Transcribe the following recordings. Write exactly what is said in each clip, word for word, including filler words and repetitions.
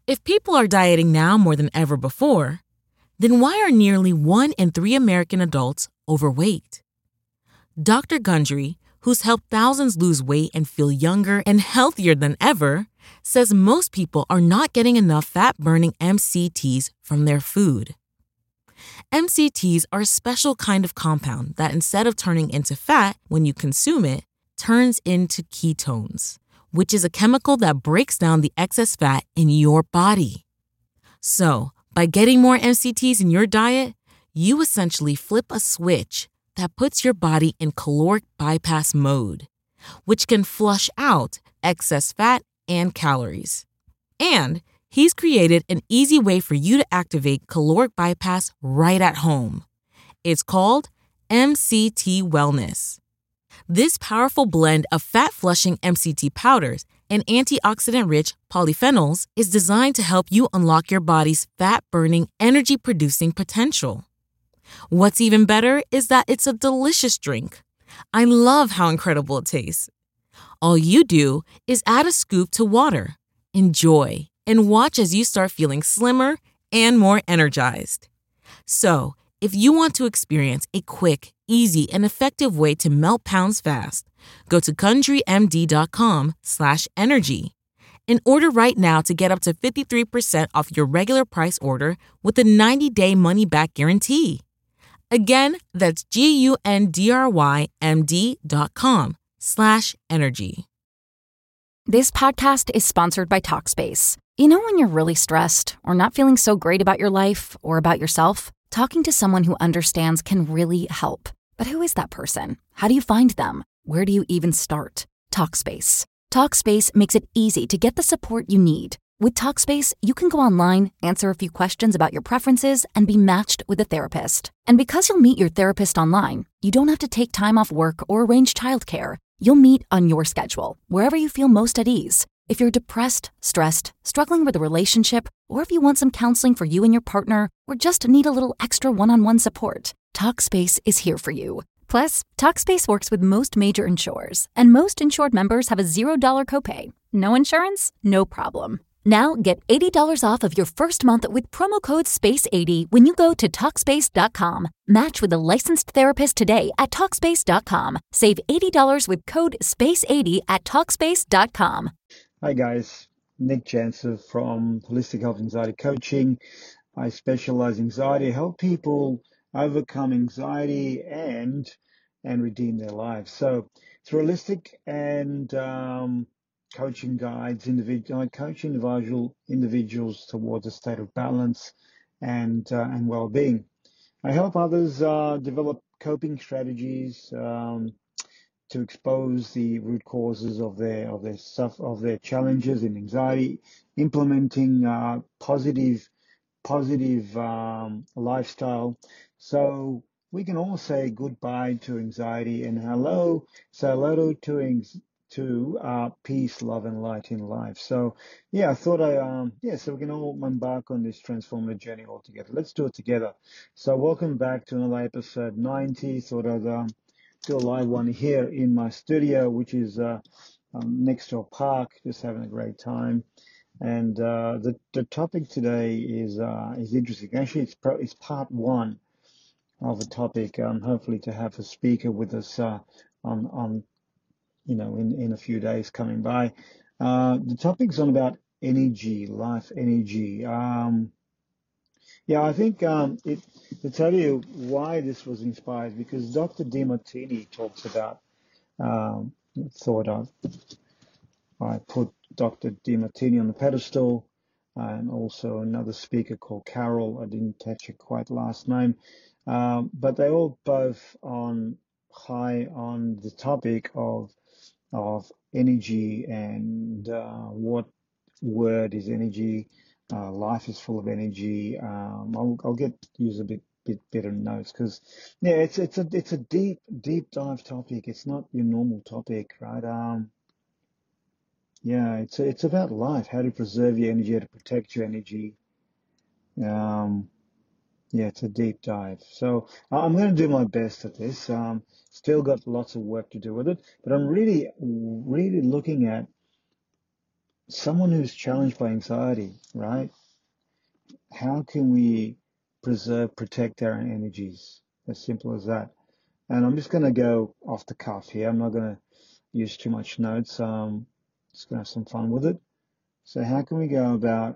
If people are dieting now more than ever before, then why are nearly one in three American adults overweight? Doctor Gundry, who's helped thousands lose weight and feel younger and healthier than ever, says most people are not getting enough fat-burning M C Ts from their food. M C Ts are a special kind of compound that, instead of turning into fat when you consume it, turns into ketones, which is a chemical that breaks down the excess fat in your body. So, by getting more M C Ts in your diet, you essentially flip a switch that puts your body in caloric bypass mode, which can flush out excess fat and calories. And he's created an easy way for you to activate caloric bypass right at home. It's called M C T Wellness. This powerful blend of fat-flushing M C T powders and antioxidant-rich polyphenols is designed to help you unlock your body's fat-burning, energy-producing potential. What's even better is that it's a delicious drink. I love how incredible it tastes. All you do is add a scoop to water, enjoy, and watch as you start feeling slimmer and more energized. So, if you want to experience a quick, easy, and effective way to melt pounds fast, go to GundryMD.com slash energy and order right now to get up to fifty-three percent off your regular price order with a ninety-day money-back guarantee. Again, that's G-U-N-D-R-Y-M-D dot com slash energy. This podcast is sponsored by Talkspace. You know when you're really stressed or not feeling so great about your life or about yourself? Talking to someone who understands can really help. But who is that person? How do you find them? Where do you even start? Talkspace. Talkspace makes it easy to get the support you need. With Talkspace, you can go online, answer a few questions about your preferences, and be matched with a therapist. And because you'll meet your therapist online, you don't have to take time off work or arrange childcare. You'll meet on your schedule, wherever you feel most at ease. If you're depressed, stressed, struggling with a relationship, or if you want some counseling for you and your partner, or just need a little extra one-on-one support, Talkspace is here for you. Plus, Talkspace works with most major insurers, and most insured members have a zero dollars copay. No insurance? No problem. Now get eighty dollars off of your first month with promo code space eighty when you go to Talkspace dot com. Match with a licensed therapist today at Talkspace dot com. Save eighty dollars with code space eighty at Talkspace dot com. Hi guys, Nick Jansen from Holistic Health Anxiety Coaching. I specialize in anxiety, help people overcome anxiety and and redeem their lives. So through holistic and um, coaching guides, individual, I coach individual individuals towards a state of balance and uh, and well-being. I help others uh, develop coping strategies um, to expose the root causes of their of their stuff of their challenges in anxiety, implementing uh, positive positive um, lifestyle. So we can all say goodbye to anxiety and hello, say hello to anx- to uh, peace, love, and light in life. So yeah, I thought I um yeah, so we can all embark on this transformative journey all together. Let's do it together. So welcome back to another episode ninety. Thought I'd um, do a live one here in my studio, which is uh, um, next to a park. Just having a great time. And uh, the the topic today is uh, is interesting. Actually, it's pro- it's part one of a topic. Um, hopefully, to have a speaker with us uh, on on you know in, in a few days coming by. Uh, the topic's on about energy, life energy. Um, yeah, I think um, it to tell you why this was inspired because Doctor Demartini talks about. Um, thought of I put Doctor Demartini on the pedestal, and also another speaker called Carol. I didn't catch her quite last name, um, but they all both on high on the topic of of energy and uh, what word is energy. Uh, life is full of energy. Um, I'll, I'll get use a bit bit better notes because yeah, it's it's a it's a deep deep dive topic. It's not your normal topic, right? Um, yeah, it's it's about life, how to preserve your energy, how to protect your energy. Um, yeah, it's a deep dive. So I- I'm going to do my best at this. Um, still got lots of work to do with it, but I'm really, really looking at someone who's challenged by anxiety, right? How can we preserve, protect our energies? As simple as that. And I'm just going to go off the cuff here. I'm not going to use too much notes. Um, just going to have some fun with it. So how can we go about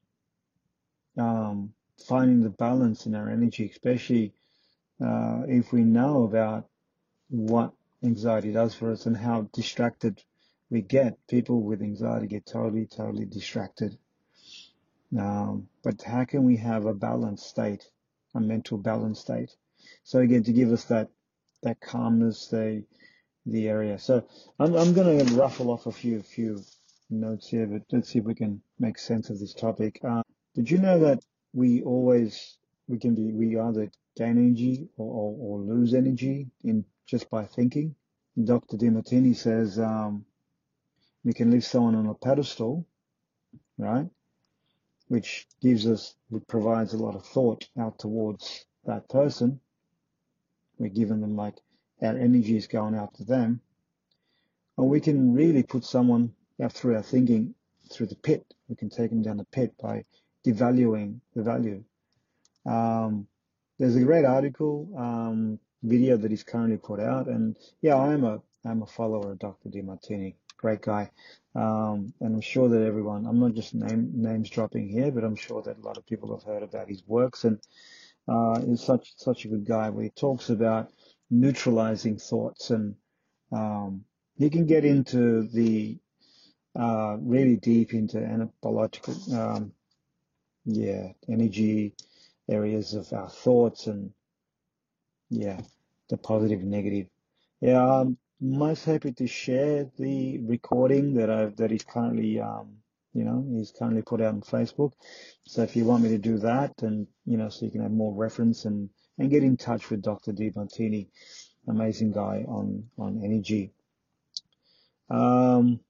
um, finding the balance in our energy, especially uh, if we know about what anxiety does for us and how distracted we get? People with anxiety get totally, totally distracted. Um, but how can we have a balanced state, a mental balanced state? So again, to give us that that calmness, the the area. So I'm I'm going to ruffle off a few few notes here, but let's see if we can make sense of this topic. Uh, did you know that we always we can be we either gain energy or, or, or lose energy in just by thinking? Doctor Demartini says um, we can leave someone on a pedestal, right? Which gives us, which provides a lot of thought out towards that person. We're giving them like our energy is going out to them. Or we can really put someone out through our thinking through the pit. We can take them down the pit by devaluing the value. Um, there's a great article, um, video that he's currently put out. And yeah, I am a, I'm a follower of Doctor Demartini. Great guy. Um, and I'm sure that everyone, I'm not just name, names dropping here, but I'm sure that a lot of people have heard about his works. And, uh, he's such, such a good guy where he talks about neutralizing thoughts, and, um, you can get into the, uh, really deep into anthropological, um, yeah, energy areas of our thoughts, and yeah, the positive and negative. Yeah, I'm most happy to share the recording that I've, that he's currently, um, you know, he's currently put out on Facebook. So if you want me to do that, and, you know, so you can have more reference, and, and get in touch with Doctor Demartini, amazing guy on, on energy. Um,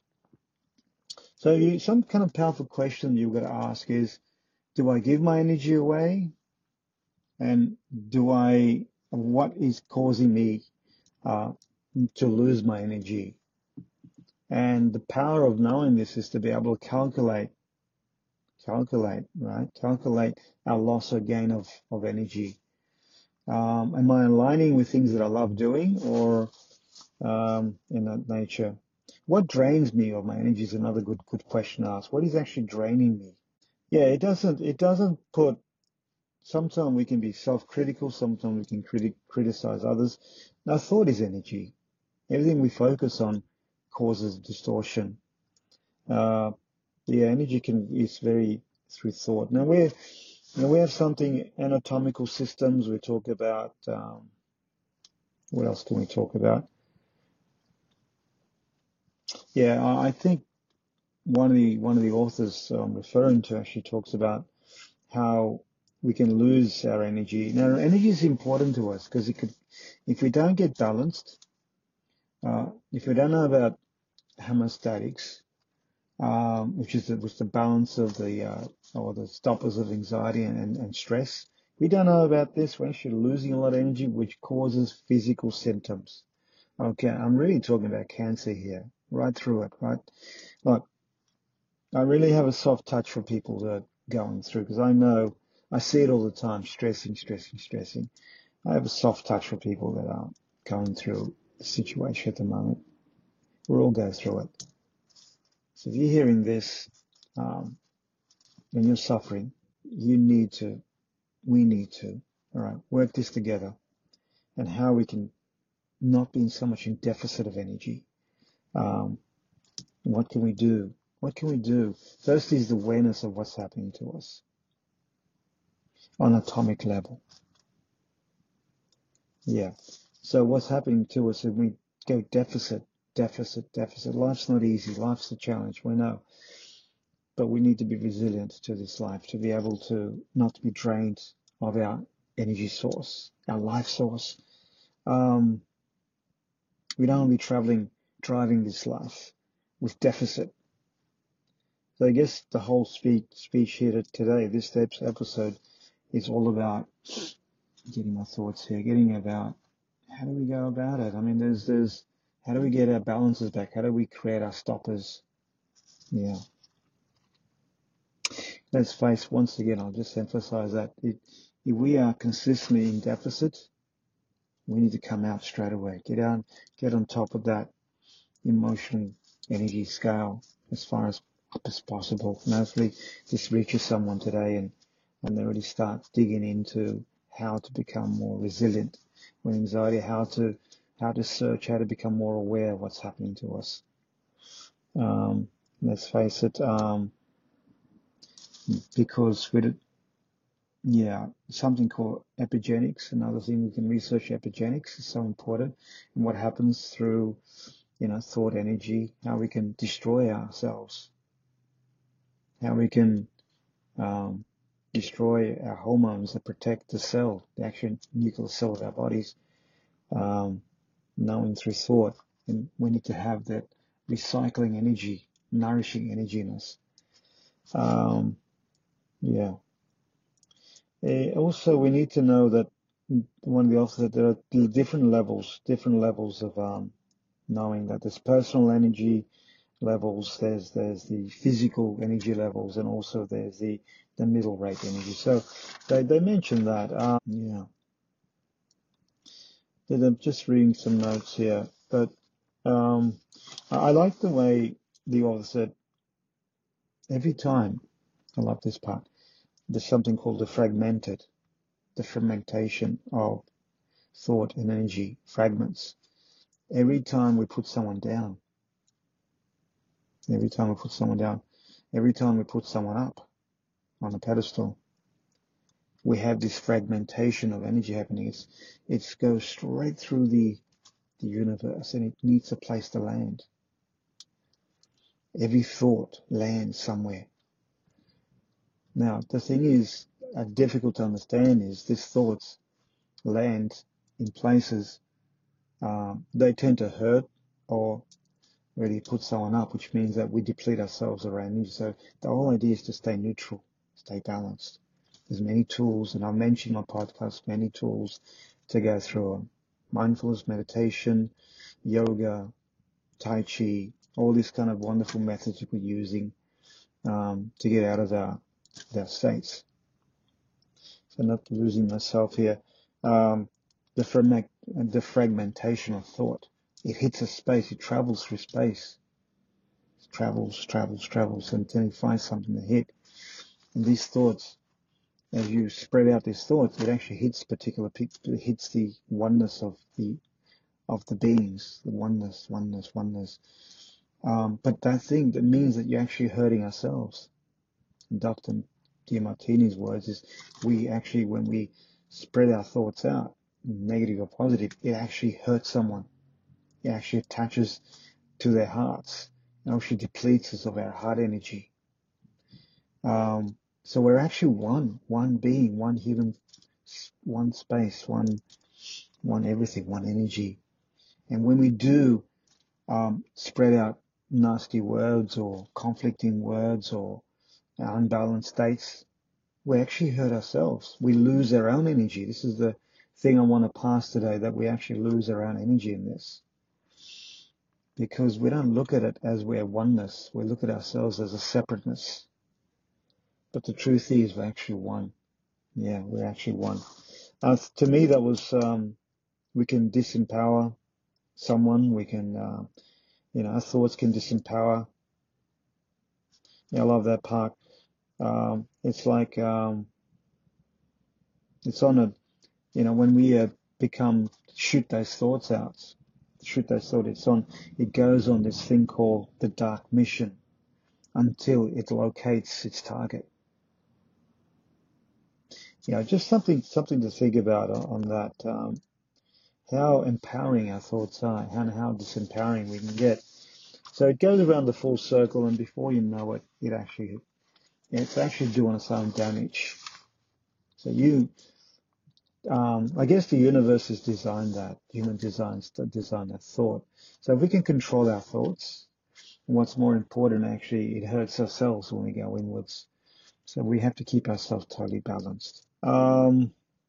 so you, some kind of powerful question you've got to ask is, do I give my energy away? And do I, what is causing me uh, to lose my energy? And the power of knowing this is to be able to calculate, calculate, right? Calculate our loss or gain of, of energy. Um, am I aligning with things that I love doing, or um, in that nature? What drains me of my energy is another good good question to ask. What is actually draining me? Yeah, it doesn't it doesn't put. Sometimes we can be self-critical. Sometimes we can criti- criticize others. Now, thought is energy. Everything we focus on causes distortion. Uh, the energy can is very through thought. Now, we now we have something anatomical systems. We talk about. Um, what else can we talk about? Yeah, I think one of the one of the authors I'm referring to actually talks about how we can lose our energy. Now, energy is important to us because it could, if we don't get balanced, uh, if we don't know about homostatics, um, which is the, which the balance of the uh, or the stoppers of anxiety and, and, and stress, we don't know about this, we're actually losing a lot of energy, which causes physical symptoms. Okay, I'm really talking about cancer here, right through it, right? Like, I really have a soft touch for people that are going through, because I know, I see it all the time, stressing, stressing, stressing. I have a soft touch for people that are going through the situation at the moment. We all go through it. So if you're hearing this, um, and you're suffering, you need to, we need to, all right, work this together, and how we can not be so much in deficit of energy. Um, what can we do? What can we do? First is the awareness of what's happening to us on atomic level. Yeah. So what's happening to us if we go deficit, deficit, deficit? Life's not easy. Life's a challenge. We know. But we need to be resilient to this life, to be able to not to be drained of our energy source, our life source. Um, we don't want to be traveling, driving this life with deficit. So I guess the whole speech, speech here today, this episode, is all about getting my thoughts here, getting about how do we go about it? I mean, there's, there's, how do we get our balances back? How do we create our stoppers? Yeah. Let's face, once again, I'll just emphasize that it, if we are consistently in deficit, we need to come out straight away. Get on, get on top of that emotional energy scale as far as up as possible. And hopefully this reaches someone today and, and they really start digging into how to become more resilient with anxiety, how to, how to search, how to become more aware of what's happening to us. Um, let's face it, um, because with yeah, something called epigenetics, another thing we can research epigenetics is so important, and what happens through, you know, thought energy, how we can destroy ourselves, how we can um, destroy our hormones that protect the cell, the actual nuclear cell of our bodies, um, knowing through thought. And we need to have that recycling energy, nourishing energy in us. Um, yeah. Uh, also, we need to know that one of the authors that there are different levels, different levels of um, knowing that there's personal energy levels, there's there's the physical energy levels, and also there's the the middle rate energy. So they they mentioned that. Um, yeah, I'm just reading some notes here, but um, I, I like the way the author said every time. I love this part. There's something called the fragmented, the fragmentation of thought and energy fragments. Every time we put someone down, every time we put someone down, every time we put someone up on a pedestal, we have this fragmentation of energy happening. It's, it goes straight through the, the universe and it needs a place to land. Every thought lands somewhere. Now, the thing is, uh, difficult to understand is these thoughts land in places, um, they tend to hurt or really put someone up, which means that we deplete ourselves around energy. So the whole idea is to stay neutral, stay balanced. There's many tools, and I've mentioned in my podcast, many tools to go through. Mindfulness, meditation, yoga, Tai Chi, all these kind of wonderful methods that we're using um, to get out of our, our states. So not losing myself here. Um, the, fragment, the fragmentation of thought. It hits a space, it travels through space. Travels, travels, travels until you find something to hit. And these thoughts, as you spread out these thoughts, it actually hits particular, it hits the oneness of the of the beings, the oneness, oneness, oneness. Um, but that thing that means that you're actually hurting ourselves. In Doctor Demartini's words is, we actually, when we spread our thoughts out, negative or positive, it actually hurts someone. It actually attaches to their hearts. It actually depletes us of our heart energy. Um, so we're actually one, one being, one human, one space, one, one everything, one energy. And when we do um, spread out nasty words or conflicting words or unbalanced states, we actually hurt ourselves. We lose our own energy. This is the thing I want to pass today, that we actually lose our own energy in this. Because we don't look at it as we're oneness. We look at ourselves as a separateness. But the truth is we're actually one. Yeah, we're actually one. Uh, to me, that was, um, we can disempower someone. We can, uh, you know, our thoughts can disempower. Yeah, I love that part. Um, it's like, um, it's on a, you know, when we uh, become, shoot those thoughts out, shoot those thoughts, it's on, it goes on this thing called the dark mission until it locates its target. You know, just something, something to think about on, on that, um, how empowering our thoughts are and how disempowering we can get. So it goes around the full circle, and before you know it, it actually, it's actually doing its own damage. So you, um, I guess the universe has designed that, human designs design that thought. So if we can control our thoughts, and what's more important, actually, it hurts ourselves when we go inwards. So we have to keep ourselves totally balanced. Um,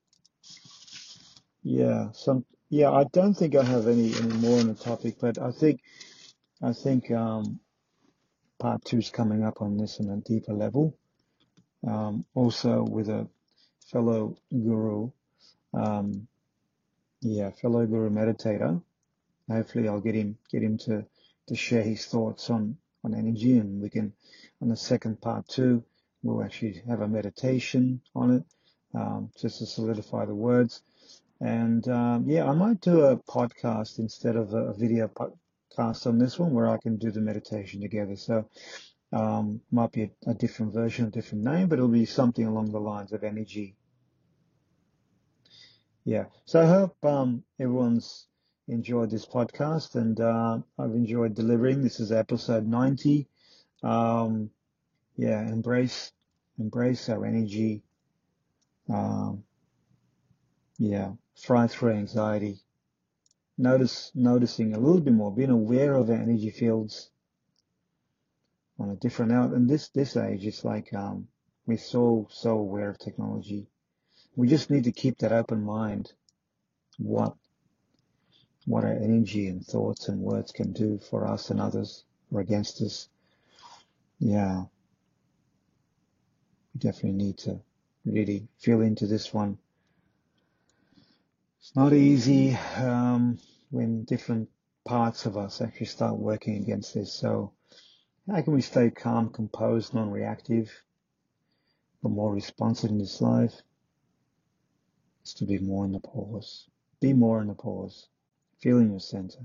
yeah, some, yeah, I don't think I have any, any more on the topic, but I think, I think, um, part two is coming up on this on a deeper level. Um, also with a fellow guru, um, yeah, fellow guru meditator. Hopefully I'll get him, get him to, to share his thoughts on, on energy, and we can, on the second part two, we'll actually have a meditation on it, um, just to solidify the words. And, um, yeah, I might do a podcast instead of a video podcast on this one where I can do the meditation together. So, um, might be a, a different version, a different name, but it'll be something along the lines of energy. Yeah. So I hope, um, everyone's enjoyed this podcast, and, uh, I've enjoyed delivering. This is episode ninety. Um, yeah, embrace, embrace our energy. Um, yeah, fly through anxiety. Notice, noticing a little bit more, being aware of our energy fields on a different out. And this, this age, it's like, um, we're so, so aware of technology. We just need to keep that open mind. What, what our energy and thoughts and words can do for us and others, or against us. Yeah. We definitely need to really feel into this one. It's not easy um, when different parts of us actually start working against this. So how can we stay calm, composed, non-reactive, but more responsive in this life? It's to be more in the pause. Be more in the pause. Feel in your center.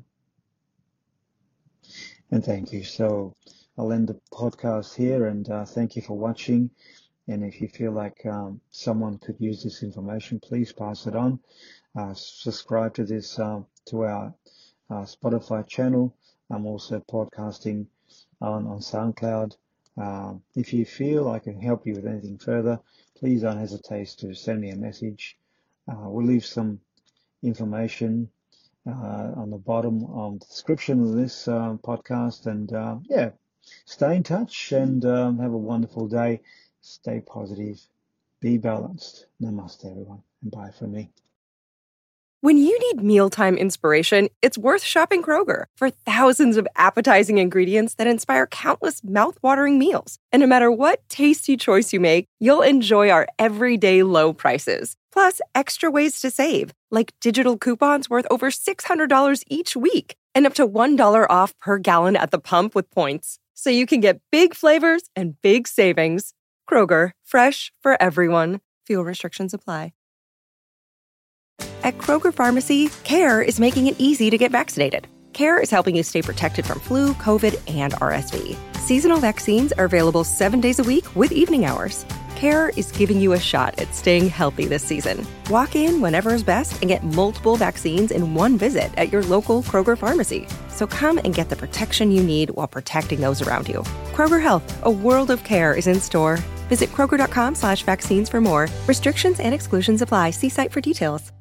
And thank you. So I'll end the podcast here, and uh, thank you for watching. And if you feel like um, someone could use this information, please pass it on. Uh, subscribe to this, uh, to our uh, Spotify channel. I'm also podcasting on, on SoundCloud. Um, if you feel I can help you with anything further, please don't hesitate to send me a message. Uh, we'll leave some information uh, on the bottom of the description of this uh, podcast. And uh, yeah, stay in touch, and um, have a wonderful day. Stay positive. Be balanced. Namaste, everyone. And bye from me. When you need mealtime inspiration, it's worth shopping Kroger for thousands of appetizing ingredients that inspire countless mouth-watering meals. And no matter what tasty choice you make, you'll enjoy our everyday low prices. Plus, extra ways to save, like digital coupons worth over six hundred dollars each week and up to one dollar off per gallon at the pump with points. So you can get big flavors and big savings. Kroger, fresh for everyone. Fuel restrictions apply. At Kroger Pharmacy, CARE is making it easy to get vaccinated. CARE is helping you stay protected from flu, COVID, and R S V. Seasonal vaccines are available seven days a week with evening hours. CARE is giving you a shot at staying healthy this season. Walk in whenever is best and get multiple vaccines in one visit at your local Kroger pharmacy. So come and get the protection you need while protecting those around you. Kroger Health, a world of care, is in store. Visit Kroger.com slash vaccines for more. Restrictions and exclusions apply. See site for details.